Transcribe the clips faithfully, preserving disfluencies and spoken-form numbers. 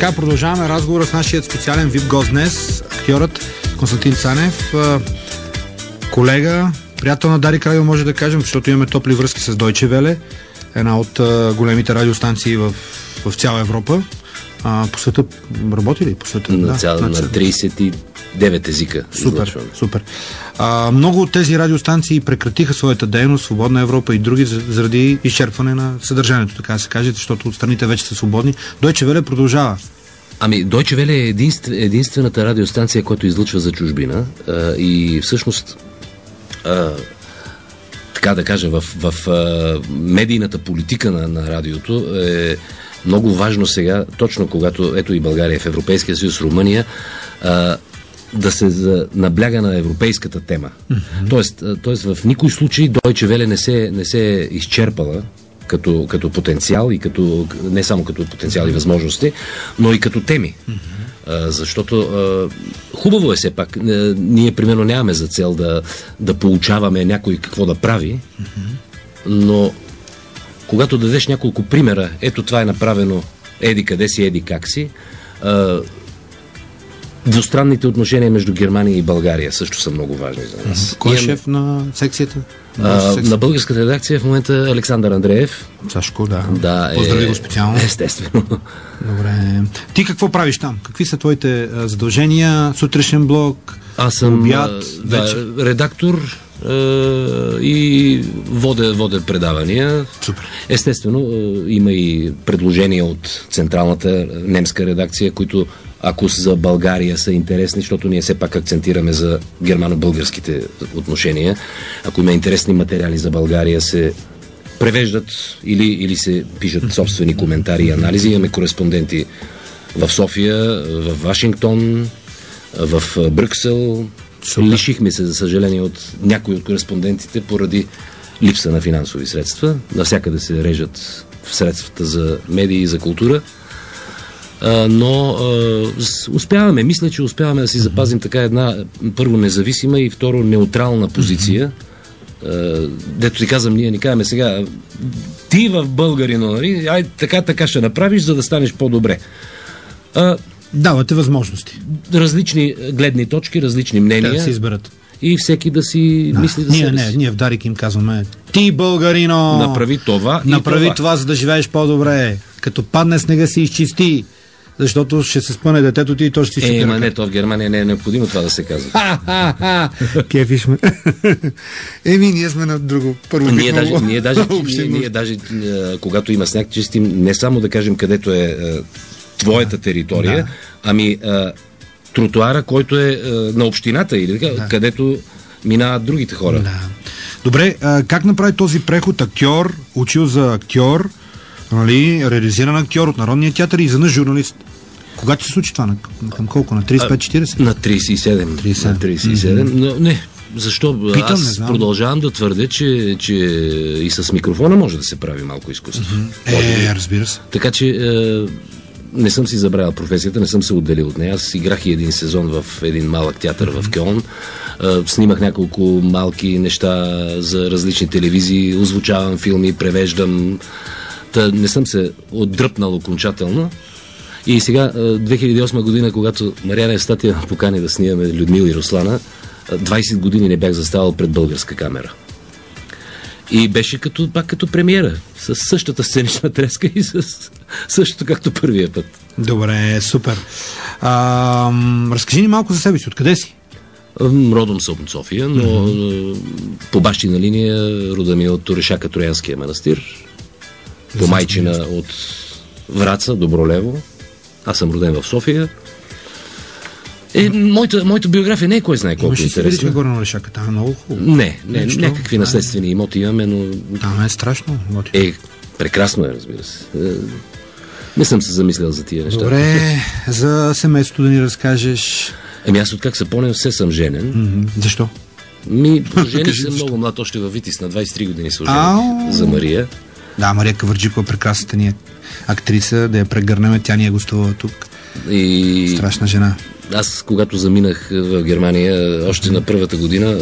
Така, продължаваме разговора с нашия специален вип гост днес, актьорът Константин Цанев, колега, приятел на Дарик Радио, може да кажем, защото имаме топли връзки с Deutsche Welle, една от големите радиостанции в, в цяла Европа. А, по света работи ли? По света? На, да, цял, на трийсет и девет езика. Супер, излъчвам. супер. А, много от тези радиостанции прекратиха своята дейност, Свободна Европа и други, заради изчерпване на съдържанието, така да се каже, защото страните вече са свободни. Deutsche Welle продължава. Ами, Deutsche Welle е единствен, единствената радиостанция, която излъчва за чужбина а, и всъщност а, така да кажа, в, в а, медийната политика на, на радиото е много важно сега, точно когато ето и България в Европейския съюз, Румъния, а, да се за, набляга на европейската тема. Mm-hmm. Тоест, тоест, в никой случай Deutsche Welle не се, не се е изчерпала като, като потенциал и като, не само като потенциал и възможности, но и като теми. Mm-hmm. А, защото а, хубаво е все пак. А, ние, примерно, нямаме за цел да, да получаваме някой какво да прави, mm-hmm. но когато дадеш няколко примера, ето това е направено еди къде си, еди как си, а, двустранните отношения между Германия и България също са много важни за нас. Кой е шеф на секцията? А, секция? На българската редакция в момента Александър Андреев. Сашко, да. да Поздрави е, го специално. Естествено. Добре. Ти какво правиш там? Какви са твоите а, задължения? Сутрешен блок? Аз съм обяд, да, редактор а, и водя, водя предавания. Супер. Естествено, а, има и предложения от централната немска редакция, които ако за България са интересни, защото ние все пак акцентираме за германо-българските отношения. Ако има интересни материали за България, се превеждат или, или се пишат собствени коментари и анализи. Имаме кореспонденти в София, в Вашингтон, в Брюксел. Супер. Лишихме се, за съжаление, от някои от кореспондентите поради липса на финансови средства. Навсякъде се режат в средствата за медии и за култура. Uh, но uh, успяваме, мисля, че успяваме да си запазим така една, първо, независима и второ, неутрална позиция. Uh, дето ти казвам, ние ни казваме сега, ти в българино, нали, ай така, така ще направиш, за да станеш по-добре. Uh, Давате възможности. Различни гледни точки, различни мнения. Да се изберат. И всеки да си да. мисли за ние, себе не, си. ние в Дарик им казваме, ти българино, направи това направи и това. това, за да живееш по-добре. Като падне снега си изчисти. Защото ще се спъне детето ти и то ще си Е, чупи ма ръка. не, то в Германия не е необходимо това да се казва. Кефиш ме. Еми, ние сме на друго. Първо ние, даже, ние, даже, ние, ние даже, когато има сняг, чистим не само да кажем където е, е твоята територия, да. ами е, тротуара, който е, е на общината или така, да. където минават другите хора. Да. Добре, а, как направи този преход актьор, учил за актьор, нали, реализиран актьор от Народния театър и изведнъж журналист? Кога ти се случи това? На, към колко? На трийсет и пет четирийсет? На трийсет и седем. трийсет. На трийсет и седем. Mm-hmm. Но не, защо? Питам, Аз продължавам да твърдя, че, че и с микрофона може да се прави малко изкуство. Mm-hmm. Е, разбира се. Така че е, не съм си забравил професията, не съм се отделил от нея. Аз играх и един сезон в един малък театър mm-hmm. в Кьолн. Е, снимах няколко малки неща за различни телевизии, озвучавам филми, превеждам. Та не съм се отдръпнал окончателно. И сега, две хиляди и осма година, когато Мариана Евстатиева покани да снимаме Людмила и Руслана, двайсет години не бях заставал пред българска камера. И беше като, пак като премиера, с същата сценична треска и с същото както първия път. Добре, супер. А, разкажи ни малко за себе си, откъде си? Родом съм от София, но mm-hmm. по бащина линия рода ми е от Торешака, Троянския манастир. По майчина от Враца, Добролево. Аз съм роден в София. Е, моята, моята биография не е кой знае колко интересна. Имаш ли горе на Орешака? Там е много хубаво. Не, не, не някакви наследствени имоти имаме, но... Там е страшно. Е, прекрасно е, разбира се. Е, не съм се замислял за тия неща. Добре, за семейството да ни разкажеш. Еми аз откак се помня, все съм женен. Mm-hmm. Защо? Ми, жених се много млад, още във Витис, на двайсет и три години се ожених за Мария. Да, Мария Кавърджикова, прекрасната ни актриса, да я прегърнем, тя ни е гостувала тук. И... страшна жена. Аз, когато заминах в Германия, още на първата година,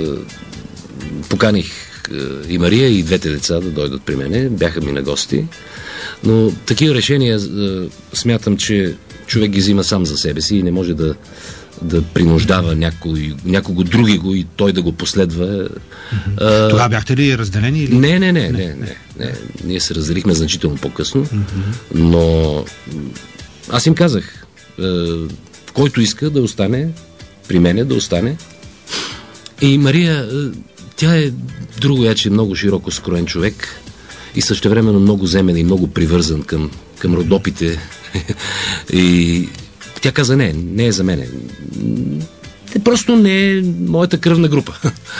поканих и Мария, и двете деца да дойдат при мене. Бяха ми на гости. Но такива решения смятам, че човек ги взима сам за себе си и не може да, да принуждава някой, някого други го и той да го последва. Mm-hmm. Тогава бяхте ли разделени? Или? Не, не, не, не, не, не, не. Ние се разделихме значително по-късно, mm-hmm. но аз им казах, който иска да остане при мене, да остане. И Мария, тя е друго яче много широко скроен човек и същевременно много земен и много привързан към, към Родопите. И тя каза, не, не е за мене. Просто не е моята кръвна група.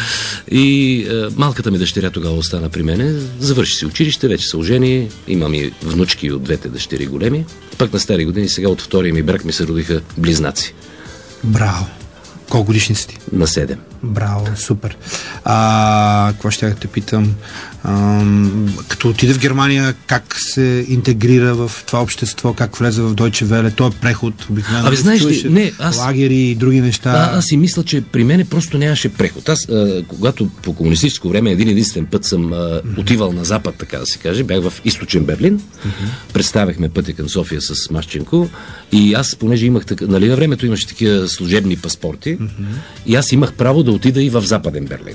И е, малката ми дъщеря тогава остана при мене, завърши си училище, вече са ожени, имам и внучки от двете дъщери големи. Пък на стари години, сега от втория ми брак ми се родиха близнаци. Браво! Колко годишни си? На седем. Браво, супер. А, какво ще те питам? А, като отиде в Германия, как се интегрира в това общество, как влезе в Deutsche Welle, той е преход, обикновено. Абе, знаеш ли, не, аз... лагери и други неща. А, аз си мисля, че при мене просто нямаше преход. Аз, а, когато по комунистическо време един единствен път съм а, mm-hmm. отивал на запад, така да се каже, бях в източен Берлин, mm-hmm. представяхме пътя към София с Машченко и аз, понеже имах така, нали, на времето имаше такива служебни паспорти, mm-hmm. и аз имах право да отида и в Западен Берлин.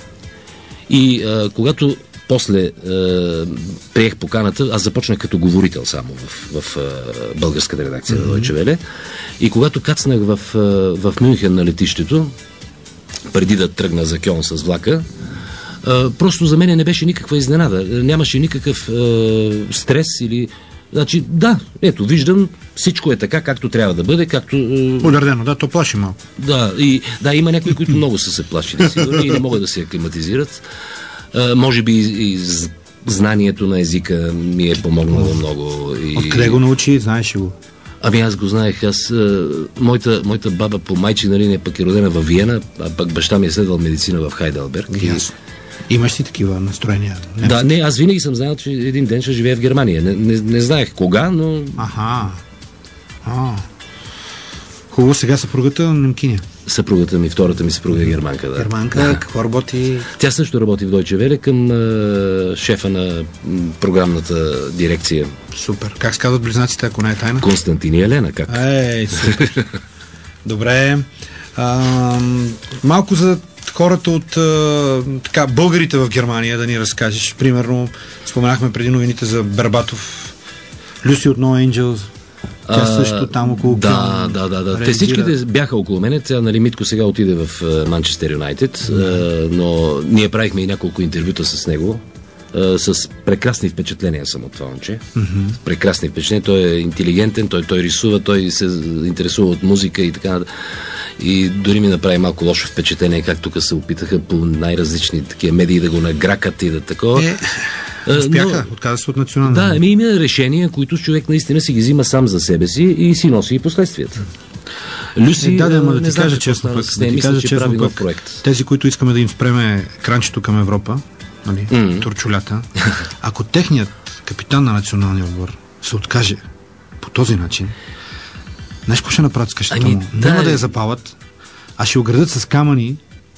И а, когато после а, приех поканата, аз започнах като говорител само в, в а, българската редакция mm-hmm. на Deutsche Welle. И когато кацнах в, а, в Мюнхен на летището, преди да тръгна за Кьон с влака, а, просто за мен не беше никаква изненада. Нямаше никакъв а, стрес или... Значи, да, ето, виждам, всичко е така, както трябва да бъде, както... Подредено, да, то плаши малко. Да, и, да, има някои, които много са се плашили, сигурно, и не могат да се аклиматизират. А, може би и, и знанието на езика ми е помогнало много. И... Откъде го научи, знаеш ли го? Ами аз го знаех. Аз, а, моята, моята баба по майчина линия пък е родена във Виена, а пък баща ми е следвал медицина в Хайделберг. Ясно. Имаш си такива настроения? Не, да, не, аз винаги съм знаел, че един ден ще живея в Германия. Не, не, не знаех кога, но... Аха. А. Хубаво, сега съпругата немкиня. Съпругата ми, втората ми съпруга е германка, да. Германка, да. Какво работи? Тя също работи в Deutsche Welle към а, шефа на м, програмната дирекция. Супер. Как се казват близнаците, ако не е тайна? Константин и Елена, как? Ей, супер. Добре. А, малко за хората от а, така, българите в Германия да ни разкажеш. Примерно, споменахме преди новините за Бербатов, Люси от No Angels. Тя също там около да, да, да, да. Те всичките бяха около мене. Тя, нали, Митко сега отиде в Манчестър Юнайтед, но ние правихме и няколко интервюта с него. С прекрасни впечатления съм от това момче. Mm-hmm. Прекрасни впечатления. Той е интелигентен, той, той рисува, той се интересува от музика и така. И дори ми направи малко лошо впечатление, как тук се опитаха по най-различни такива медии да го награкат и да такова. Е, успяха, отказа се от национална. Да, ами има решения, които човек наистина си ги взима сам за себе си и си носи и последствията. Люси, е, да, да, ма да не ти знам, кажа честно пък, с да ти мисля, кажа че честно прави нов пък, проект. тези, които искаме да им спреме кранчето към Европа, нали, mm-hmm. турчулята, ако техният капитан на националния отбор се откаже по този начин, знаеш какво ще направят с къщата ами, му? Да, Няма да я запалят, а ще оградят с камъни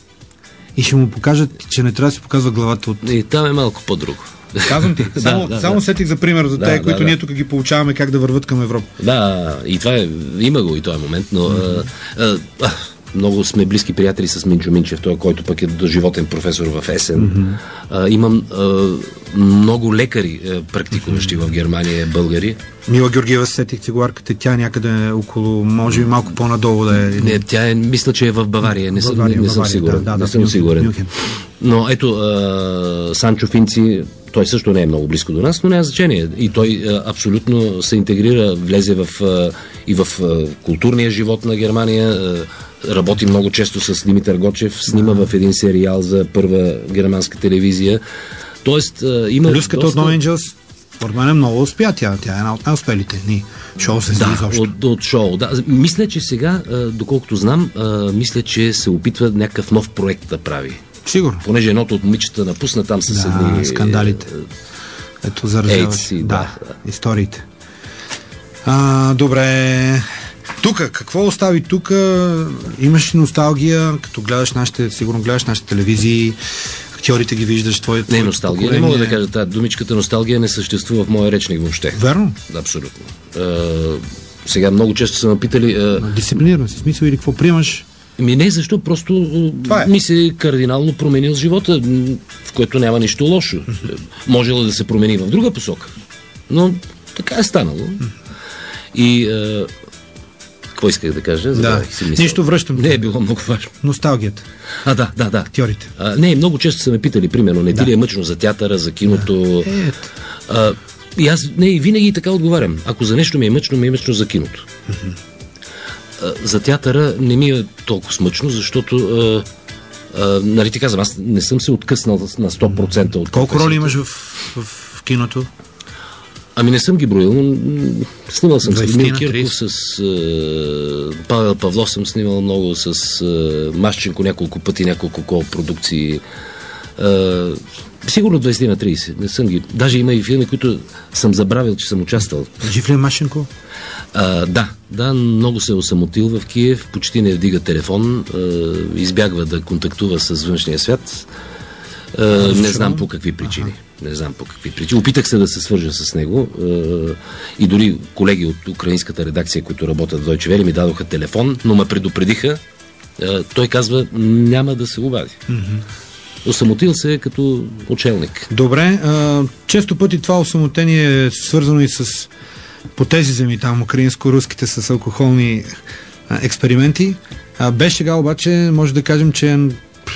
и ще му покажат, че не трябва да си показва главата от... И там е малко по-друго. Казвам ти, само, да, да, само да. сетих за пример за да, те, да, които да. ние тук ги получаваме как да върват към Европа. Да, и това е, има го и този момент, но mm-hmm. а, а, много сме близки приятели с Минчо Минчев, той, който пък е доживотен професор в Есен. Mm-hmm. А, имам а, много лекари, а, практикуващи mm-hmm. в Германия, българи. Мила Георгиева, сетих цигуларката, тя някъде около, може би малко по-надолу да е. Не, тя е, мисля, че е в Бавария, не, съм, Бавария, не, не съм Бавария, сигурен. Да, да, не да, съм Мюнхен, сигурен. Мюнхен. Но ето, а, Санчо Финци, той също не е много близко до нас, но няма значение. И той а, абсолютно се интегрира, влезе в, а, и в а, културния живот на Германия, а, работи много често с Димитър Гочев, снима в един сериал за първа германска телевизия. Тоест, а, има... Люската доста... от No Angels, според мен е много успя. Тя, тя е една от най-успелите ни. Шоу се да, изобщо. от, от шоу. Да. Мисля, че сега, а, доколкото знам, а, мисля, че се опитва някакъв нов проект да прави. Сигурно. Понеже едното от момичета напусна там с да, едни... скандалите. Ето заразяваш. Да, да, историите. А, добре. Тук, какво остави тук? Имаш носталгия, като гледаш нашите, сигурно гледаш нашите телевизии, актьорите ги виждаш, твоите... Не, носталгия. Поколение. Не мога да кажа, тази думичката носталгия не съществува в моя речник въобще. Верно? Да, абсолютно. сега много често са ме питали... А... Дисциплиниран си, смисъл или какво приемаш? Ми не, защо просто е. ми се кардинално променил живота, в което няма нищо лошо. Mm-hmm. Можело да се промени в друга посока. Но така е станало. Mm-hmm. И а... какво исках да кажа? Да, нищо връщам. Не е било много важно. Носталгията. А, да, да, да. Актьорите. А, не, много често са ме питали, примерно, не ти да. ли е мъчно за театъра, за киното? Да. А, и аз не, и винаги така отговарям. Ако за нещо ми е мъчно, ми е мъчно за киното. Mm-hmm. А, за театъра не ми е толкова смъчно, защото а, а, нали ти казвам, аз не съм се откъснал на сто процента от колко роли имаш в, в, в киното? Ами не съм ги броил, но снимал съм с Мил Кирков, с uh, Павел Павлов съм снимал много, с uh, Машченко няколко пъти, няколко кол-продукции. Uh, сигурно двайсет на трийсет, не съм ги. Даже има и филми, които съм забравил, че съм участвал. Жив ли е Машченко? Uh, да, да, много се е осамотил в Киев, почти не вдига телефон, uh, избягва да контактува с външния свят. Uh, не знам по какви причини. Ага. Не знам по какви причини. Опитах се да се свържа с него uh, и дори колеги от украинската редакция, които работят в Deutsche Welle, ми дадоха телефон, но ме предупредиха. Uh, той казва, няма да се обади. Mm-hmm. Осамотил се като учелник. Добре. Uh, често пъти това осамотение е свързано и с по тези земи, там украинско-руските с алкохолни uh, експерименти. Uh, без сега обаче може да кажем, че е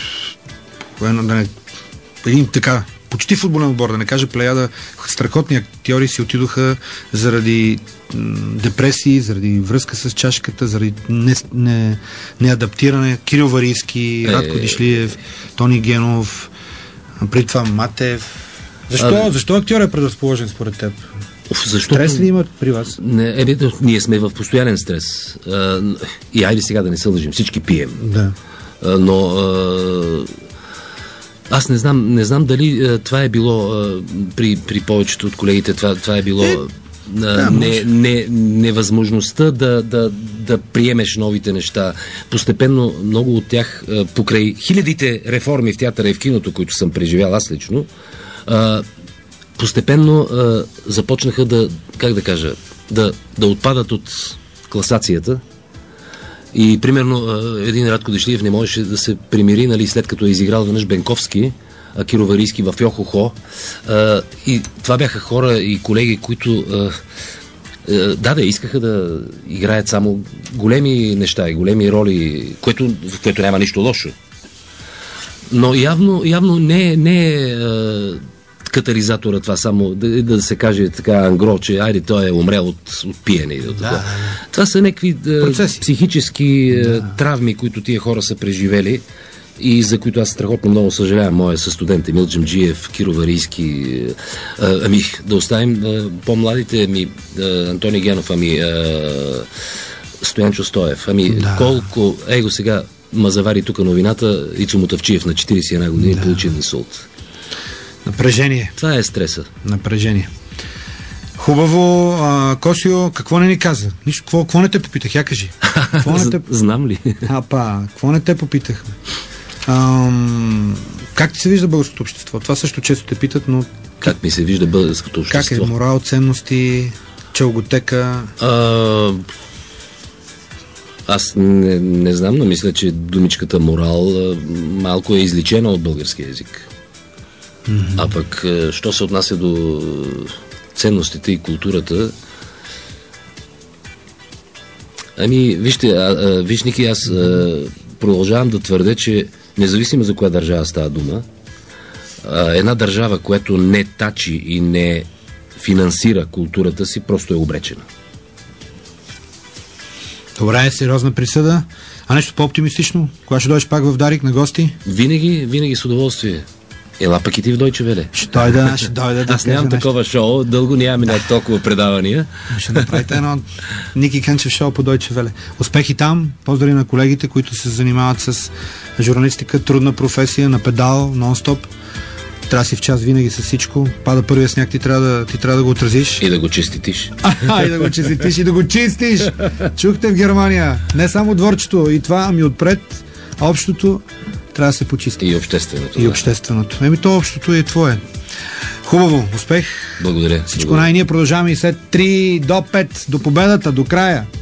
един така почти футболен отбор, да не кажа плеяда, страхотни актьори си отидоха заради м, депресии, заради връзка с чашката, заради не, не, неадаптиране. Кирил Варийски, е, Радко Дишлиев, Тони Генов, преди това Матев. Защо, а, защо актьор е предразположен според теб? Защото... Стрес ли имат при вас? Не, е, ние сме в постоянен стрес. А, и айде сега да не се лъжим, всички пием. Да. А, но а, аз не знам, не знам дали а, това е било а, при, при повечето от колегите, това, това е било е, а, да, не, не, невъзможността да, да, да приемеш новите неща. Постепенно много от тях, а, покрай хилядите реформи в театъра и в киното, които съм преживял аз лично, а, постепенно а, започнаха да, как да кажа, да, да отпадат от класацията. И примерно един Радко Дишлиев не можеше да се примири, нали, след като е изиграл веднъж Бенковски, Киро Варийски в Йохохо. И това бяха хора и колеги, които да, да, искаха да играят само големи неща и големи роли, което, в което няма нищо лошо. Но явно, явно не, не е катализатора това само, да, да се каже така ангро, че айде той е умрел от, от пиене. Да, да. Това са някакви процеси, психически да. травми, които тия хора са преживели и за които аз страхотно много съжалявам. Моя състудент Емил Джамджиев, Киро Варийски, а, ами да оставим а, по-младите, ами а, Антони Генов, ами а, Стоянчо Стоев, ами да. колко, его сега ма завари тук новината, Ицо Мутавчиев на четирийсет и една години да. получи инсулт. Напрежение. Това е стреса. Напрежение. Хубаво, а, Косио, какво не ни каза? Нищо, какво, какво не те попитах? Я кажи. Не те... Знам ли? Апа, какво не те попитахме? Ам, как ти се вижда българското общество? Това също често те питат, но... Как ми се вижда българското общество? Как е морал, ценности, челготека? А... Аз не, не знам, но мисля, че думичката морал малко е изличена от българския език. Mm-hmm. А пък, що се отнася до ценностите и културата, ами, вижте, а, а, виж, Ники, аз а, продължавам да твърдя, че независимо за коя държава става дума, а, една държава, която не тачи и не финансира културата си, просто е обречена. Добре, е сериозна присъда. А нещо по-оптимистично? Кога ще дойдеш пак в Дарик на гости? Винаги, винаги с удоволствие. Ела пък и ти в Deutsche Welle. Ще дойда, ще дойда да Аз нямам такова шоу, дълго нямаме да. толкова предавания. Ще направите едно Ники Кънчев шоу по Deutsche Welle. Успехи там, поздрави на колегите, които се занимават с журналистика, трудна професия, на педал, нон-стоп. Трябва да си в час винаги с всичко. Пада първия сняг, ти трябва да, ти трябва да го отразиш. И да го чиститиш. А, и да го чиститиш, и да го чистиш. Чухте в Германия. Не само дворчето и това, ами отпред, а общото трябва да се почисти. И общественото. И да. общественото. Еми то общото е твое. Хубаво, успех. Благодаря. Всичко най- ние продължаваме и след три до пет до победата, до края.